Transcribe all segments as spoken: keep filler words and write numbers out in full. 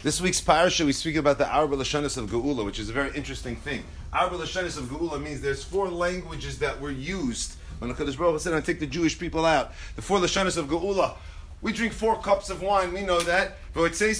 This week's parasha, we speak about the Arba Lashonos of Geula, which is a very interesting thing. Arba Lashonos of Geula means there's four languages that were used when the Kadosh Baruch Hu said, "I'm going to take the Jewish people out." The four Lashonos of Geula. We drink four cups of wine. We know that. Those are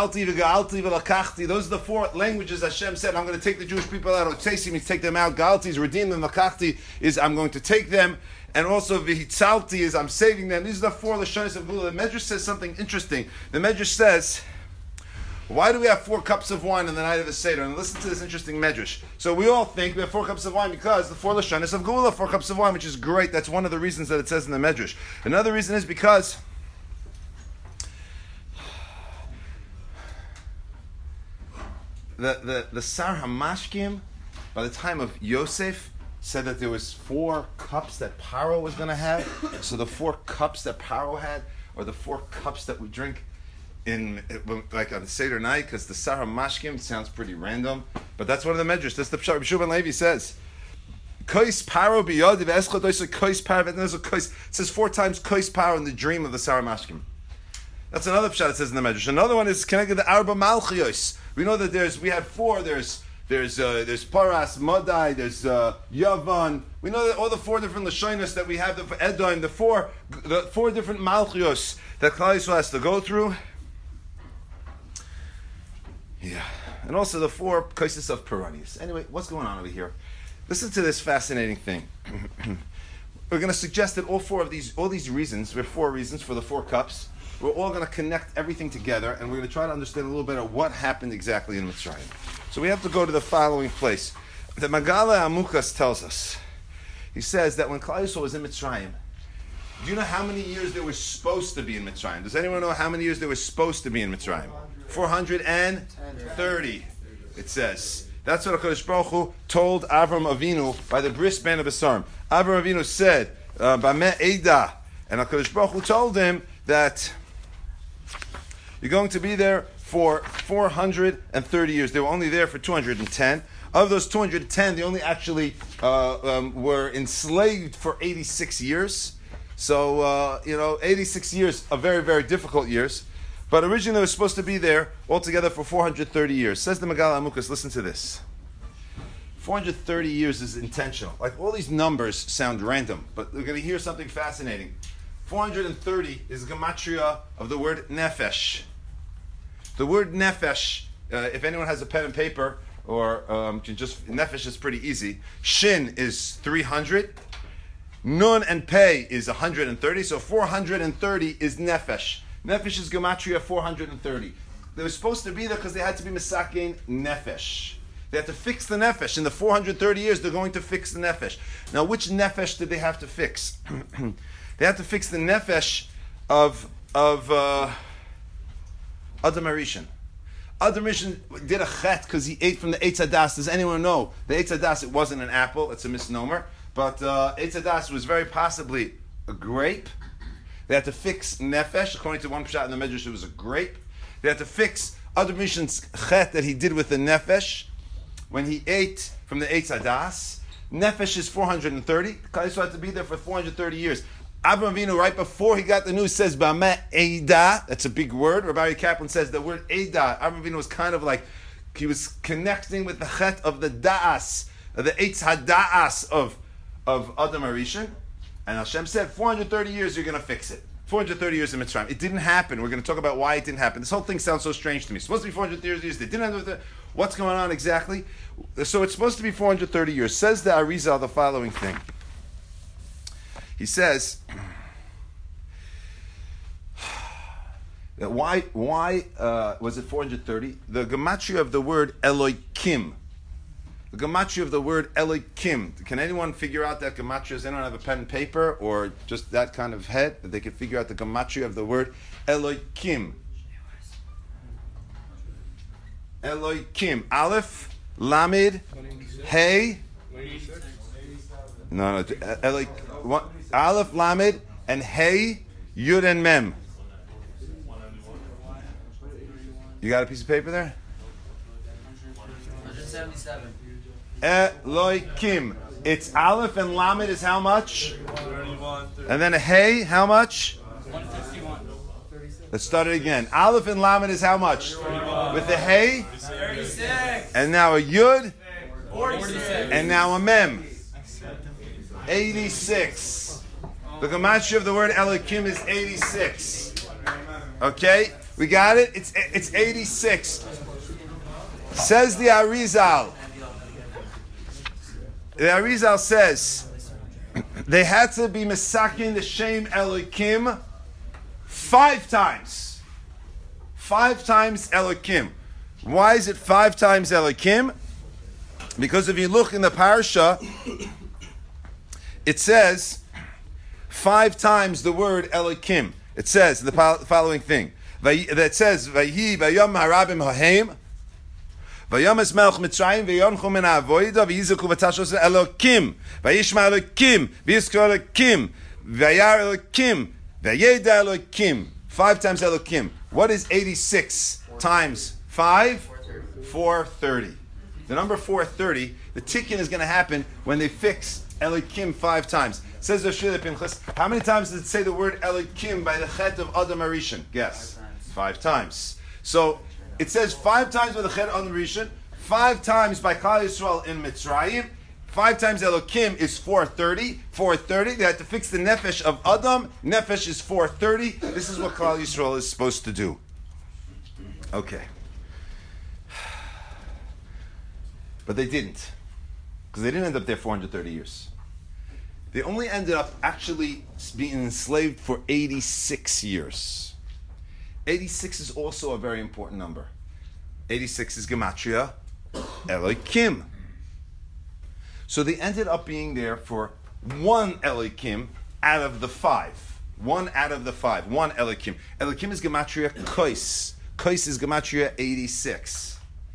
the four languages Hashem said, "I'm going to take the Jewish people out." Otzesi means take them out. Galti is redeem them. Lakachti is I'm going to take them. And also Vihitzalti is I'm saving them. These are the four Lashonos of Geula. The Medrash says something interesting. The Medrash says, why do we have four cups of wine on the night of the Seder? And listen to this interesting Medrash. So we all think we have four cups of wine because the four Lashonos of Geula, four cups of wine, which is great. That's one of the reasons that it says in the Medrash. Another reason is because the the, the Sar HaMashkim, by the time of Yosef, said that there was four cups that Paro was going to have. So the four cups that Paro had, or the four cups that we drink in like on the Seder night, because the Sar HaMashkim sounds pretty random, but that's one of the medrash. That's the Pshat. Rabbi Shua ben Levi says, "Kois Paro biyod v'eschad oisa kois Paro v'etnezo kois." It says four times kois Paro in the dream of the Sar HaMashkim. That's another Pshat. It says in the medrash. Another one is connected to the Arba Malchios. We know that there's we have four. There's There's uh, there's Paras, Madai, there's uh, Yavan. We know that all the four different Lashonos that we have, the Edom, the four the four different Malchios that Klal Yisrael has to go through. Yeah, and also the four Kaisis of Peranius. Anyway, what's going on over here? Listen to this fascinating thing. We're going to suggest that all four of these, all these reasons, there are four reasons for the four cups. We're all going to connect everything together, and we're going to try to understand a little bit of what happened exactly in Mitzrayim. So we have to go to the following place. The Megala Amukas tells us. He says that when Klal Yisrael was in Mitzrayim, do you know how many years they were supposed to be in Mitzrayim? Does anyone know how many years they were supposed to be in Mitzrayim? four hundred thirty, it says. That's what HaKadosh Baruch Hu told Avram Avinu by the bris ben of Besarim. Avram Avinu said, Bameh Eidah, and HaKadosh Baruch Hu told him that you're going to be there for four hundred thirty years. They were only there for two hundred ten. Of those two hundred ten, they only actually uh, um, were enslaved for eighty-six years. So, uh, you know, eighty-six years are very, very difficult years. But originally they were supposed to be there altogether for four hundred thirty years. Says the Megala Amukas, listen to this. four hundred thirty years is intentional. Like all these numbers sound random, but we're going to hear something fascinating. four hundred thirty is gematria of the word nefesh. The word nefesh, uh, if anyone has a pen and paper, or um, can just, nefesh is pretty easy. Shin is three hundred. Nun and pei is one hundred thirty. So four hundred thirty is nefesh. Nefesh is gematria four hundred thirty. They were supposed to be there because they had to be misakein nefesh. They had to fix the nefesh. In the four hundred thirty years, they're going to fix the nefesh. Now, which nefesh did they have to fix? They had to fix the nefesh of of uh, Adam Arishan. Adam Arishan did a chet because he ate from the Eitz Hadas. Does anyone know? The Eitz Hadas, it wasn't an apple. It's a misnomer. But uh, Eitz Hadas was very possibly a grape. They had to fix nefesh. According to one pshat in the Medrash, it was a grape. They had to fix Adam Arishan's chet that he did with the nefesh when he ate from the Eitz Hadas. Nefesh is four hundred thirty. Klal Yisrael had to be there for four hundred thirty years. Avraham Avinu, right before he got the news, says, Bameh Eidah. That's a big word. Rabbi Kaplan says the word Eidah. Avraham Avinu was kind of like, he was connecting with the chet of the Da'as, the Eitz HaDa'as of, of Adam Arishan. And Hashem said, four hundred thirty years, you're going to fix it. four hundred thirty years in Mitzrayim. It didn't happen. We're going to talk about why it didn't happen. This whole thing sounds so strange to me. It's supposed to be four hundred thirty years. They didn't have it. What's going on exactly? So it's supposed to be four hundred thirty years. Says the Arizal the following thing. He says that why why uh, was it four hundred thirty? The gematria of the word Elokim. The gematria of the word Elokim. Can anyone figure out that gematria? Does anyone have a pen and paper or just that kind of head that they can figure out the gematria of the word Elokim? Elokim. Aleph, Lamed, Hey. No, no. Elokim. What? Aleph, Lamed, and Hey, Yud, and Mem. You got a piece of paper there? one seventy-seven. Elokim. It's Aleph and Lamed is how much? And then a Hey, how much? one fifty-one. Let's start it again. Aleph and Lamed is how much? thirty-one. with the Hey, thirty-six. and now a Yud, forty-six. and now a Mem. eighty-six. The gematria of the word Elokim is eighty-six. Okay, we got it. It's it's eighty-six. Says the Arizal. The Arizal says they had to be misakin the shem Elokim five times. Five times Elokim. Why is it five times Elokim? Because if you look in the parsha, it says five times the word Elokim. It says the following thing. That says, Vayhi vayom harabim hahem, vayom es melch Mitzrayim, vayonchu min ha'avoida, v'yizaku v'tashos Elokim, vayishma Elokim, v'yizkor Elokim, vayar Elokim, vayeda Elokim. Five times Elokim. What is eighty-six times five? four thirty. The number four thirty, the tikkun is going to happen when they fix Elokim five times. Says Rosh Pinchas, how many times does it say the word Elokim by the chet of Adam Arishan? Guess. Five times. Five times. So it says five times by the chet of Adam Arishan, five times by Klal Yisrael in Mitzrayim, five times Elokim is four thirty. four thirty, they had to fix the nefesh of Adam. Nefesh is four thirty. This is what Klal Yisrael is supposed to do. Okay. But they didn't. Because they didn't end up there four hundred thirty years. They only ended up actually being enslaved for eighty-six years. eighty-six is also a very important number. eighty-six is Gematria Elokim. So they ended up being there for one Elokim out of the five. One out of the five. One Elokim. Elokim is Gematria Kois. Kois is Gematria eighty-six.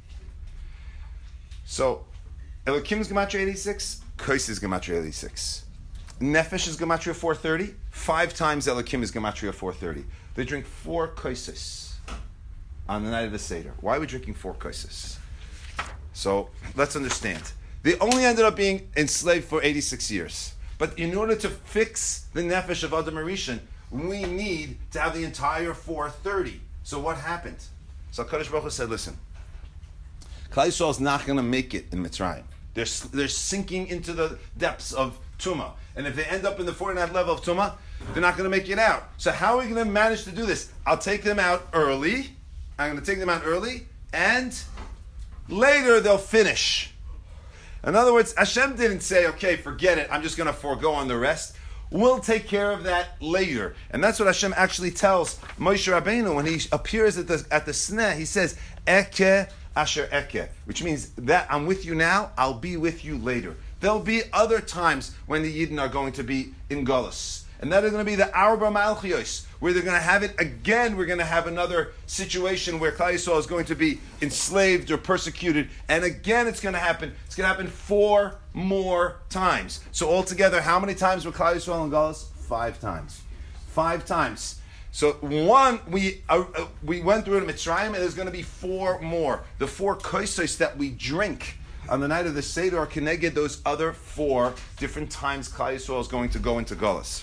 So, Elokim is Gematria eighty-six, Kois is Gematria eighty-six. Nefesh is Gematria four thirty, five times Elokim is Gematria four thirty. They drink four Koises on the night of the Seder. Why are we drinking four Koises? So, let's understand. They only ended up being enslaved for eighty-six years. But in order to fix the Nefesh of Adam Arishan, we need to have the entire four thirty. So what happened? So HaKadosh Baruch Hu said, listen, Klal Yisrael is not going to make it in Mitzrayim. They're, they're sinking into the depths of Tumah. And if they end up in the forty-ninth level of Tumah, they're not going to make it out. So how are we going to manage to do this? I'll take them out early. I'm going to take them out early. And later they'll finish. In other words, Hashem didn't say, okay, forget it. I'm just going to forego on the rest. We'll take care of that later. And that's what Hashem actually tells Moshe Rabbeinu when he appears at the, at the Sneh. He says, Eke Asher Eke, which means that I'm with you now, I'll be with you later. There'll be other times when the Yidden are going to be in Golus. And that is going to be the Arba Malchios, where they're going to have it again. We're going to have another situation where Klal Yisrael is going to be enslaved or persecuted. And again, it's going to happen. It's going to happen four more times. So altogether, how many times were Klal Yisrael in Golus? Five times. Five times. So one, we uh, uh, we went through it in Mitzrayim, and there's going to be four more. The four koisos that we drink on the night of the Seder are connected those other four different times Klal Yisrael is going to go into Golus.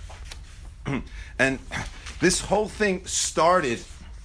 And this whole thing started,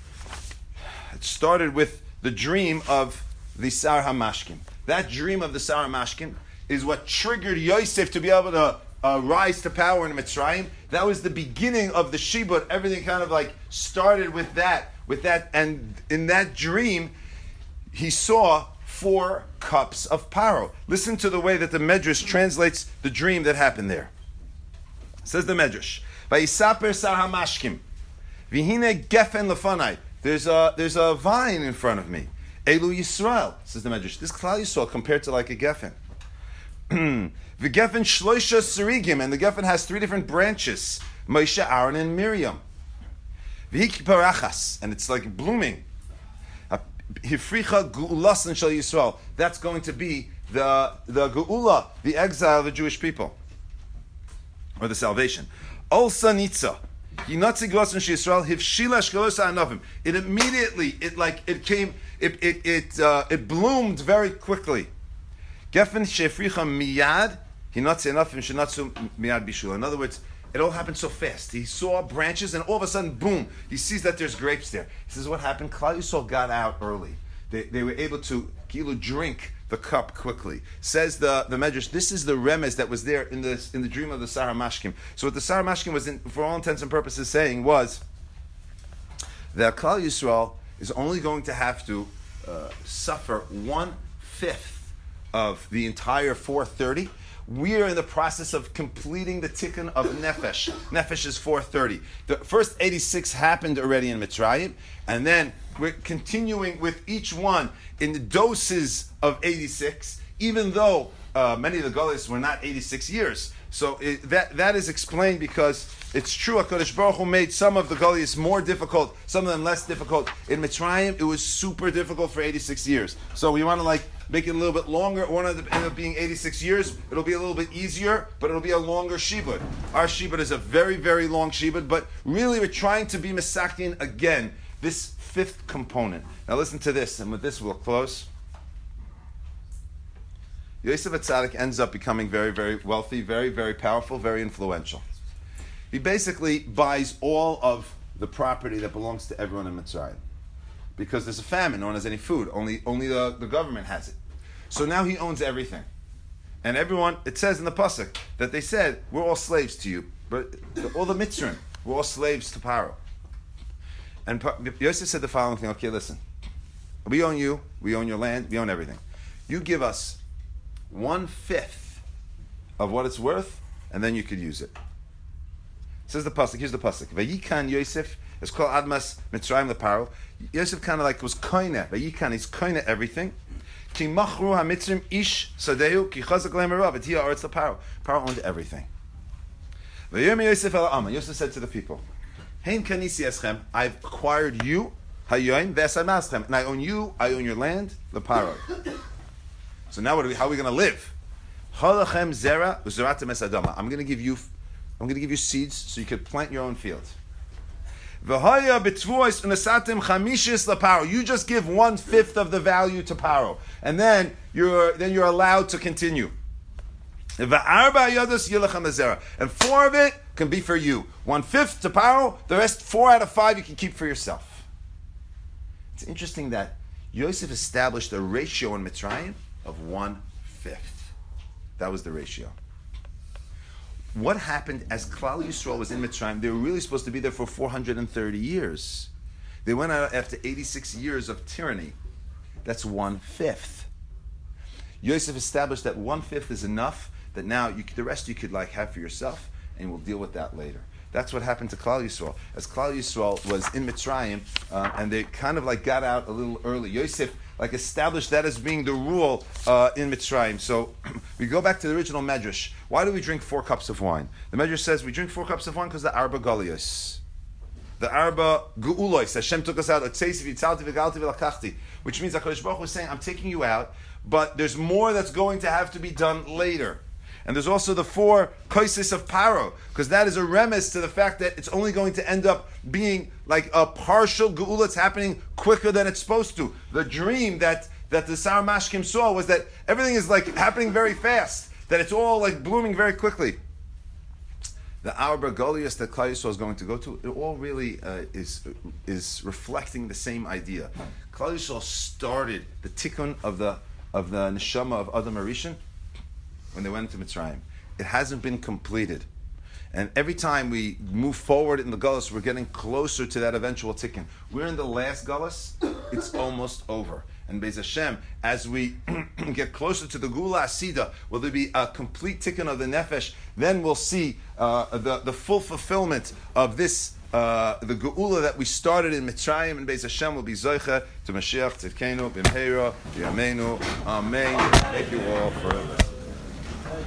it started with the dream of the Sar HaMashkim. That dream of the Sar HaMashkim is what triggered Yosef to be able to uh, rise to power in Mitzrayim. That was the beginning of the Shibud. Everything kind of like started with that, with that, and in that dream, he saw four cups of paro. Listen to the way that the Medrash translates the dream that happened there. Says the Medrash, Vayisaper Sar HaMashkim, Vihine Gefen Lefanai. There's a there's a vine in front of me. Elu Yisrael, says the Medrash. This Klal Yisrael compared to like a Gefen. The Gefen Shloisha Serigim, and the Gefen has three different branches: Moshe, Aaron, and Miriam. V'hiki Parachas, and it's like blooming. Hifricha Geulasan Shel Yisrael. That's going to be the the Geula, the exile of the Jewish people, or the salvation. Olsa Nitza. It immediately, it like it came, it it it uh, it bloomed very quickly. Gefen shefricha miyad hinatze enafim shenatzu miyad bishul. In other words, It all happened so fast. He saw branches, and all of a sudden, boom, he sees that there's grapes there. He says, what happened? Klal Yisrael got out early. They, they were able to kilu, drink the cup quickly. Says the, the Medrash, this is the remez that was there in the, in the dream of the Sar HaMashkim. So what the Sar HaMashkim was, in, for all intents and purposes, saying was that Klal Yisrael is only going to have to uh, suffer one-fifth of the entire four thirty. We are in the process of completing the tikkun of Nefesh. Nefesh is four thirty. The first eighty-six happened already in Mitzrayim, and then we're continuing with each one in the doses of eighty-six, even though uh, many of the Gullahs were not eighty-six years. So it, that that is explained because it's true, HaKadosh Baruch Hu made some of the Gullahs more difficult, some of them less difficult. In Mitzrayim, it was super difficult for eighty-six years. So we want to like make it a little bit longer. One of the end up being eighty-six years. It'll be a little bit easier, but it'll be a longer shibud. Our shibud is a very, very long shibud, but really we're trying to be mesakin again, this fifth component. Now listen to this, and with this we'll close. Yosef HaTzadik ends up becoming very, very wealthy, very, very powerful, very influential. He basically buys all of the property that belongs to everyone in Mitzrayim. Because there's a famine, no one has any food. Only, only the, the government has it. So now he owns everything. And everyone, it says in the Pasuk, that they said, we're all slaves to you. But all the Mitzrayim, we're all slaves to Paro. And Yosef said the following thing, okay, listen. We own you, we own your land, we own everything. You give us one-fifth of what it's worth, and then you could use it. Says the pasuk. Here's the pasuk. Vayikan Yosef is called Admas Mitzrayim leparo. Yosef kind of like was koine. Vayikan, he's koine everything. Ki machru hamitzrim ish sadehu ki chazak le'merav v'tiya aretz leparo. Paro owned everything. Vayom Yosef el Amma. Yosef said to the people, Hein kanisi eschem. I've acquired you hayoim v'esamaschem, and I own you. I own your land leparo. So now what are we, how are we going to live? Halachem zera u'zeratem es adama. I'm going to give you, I'm going to give you seeds so you could plant your own field. V'haya b'tvuos u'nesatem chamishis laparo. You just give one fifth of the value to Paro, and then you're then you're allowed to continue. V'arba yados yilachem zera, and four of it can be for you. One fifth to Paro, the rest four out of five you can keep for yourself. It's interesting that Yosef established a ratio in Mitzrayim of one-fifth. That was the ratio. What happened as Klal Yisrael was in Mitzrayim? They were really supposed to be there for four hundred thirty years. They went out after eighty-six years of tyranny. That's one-fifth. Yosef established that one-fifth is enough, that now you, the rest you could like have for yourself, and we'll deal with that later. That's what happened to Klal Yisrael. As Klal Yisrael was in Mitzrayim, uh, and they kind of like got out a little early. Yosef like established that as being the rule uh, in Mitzrayim. So we go back to the original Medrash. Why do we drink four cups of wine? The Medrash says we drink four cups of wine because the Arba Galios. The Arba Gu'ulois. Hashem took us out. Which means HaKadosh Baruch Hu was saying, I'm taking you out, but there's more that's going to have to be done later. And there's also the four koisis of Paro, because that is a remes to the fact that it's only going to end up being like a partial geula. It's happening quicker than it's supposed to. The dream that, that the Sar Mashkim saw was that everything is like happening very fast, that it's all like blooming very quickly. The Arba Goliath that Klal Yisrael is going to go to, it all really uh, is is reflecting the same idea. Klal Yisrael started the tikkun of the of the neshama of Adam Arishan when they went into Mitzrayim. It hasn't been completed. And every time we move forward in the Gullus, we're getting closer to that eventual tikkun. We're in the last Gullus, it's almost over. And Be'ez Hashem, as we get closer to the Gula Asida, will there be a complete tikkun of the Nefesh, then we'll see uh, the, the full fulfillment of this, uh, the Geula that we started in Mitzrayim, and Be'ez Hashem will be Zoicha to Mashiach, Tzidkenu, B'mheira, B'yameinu, Amen. Thank you all for listening.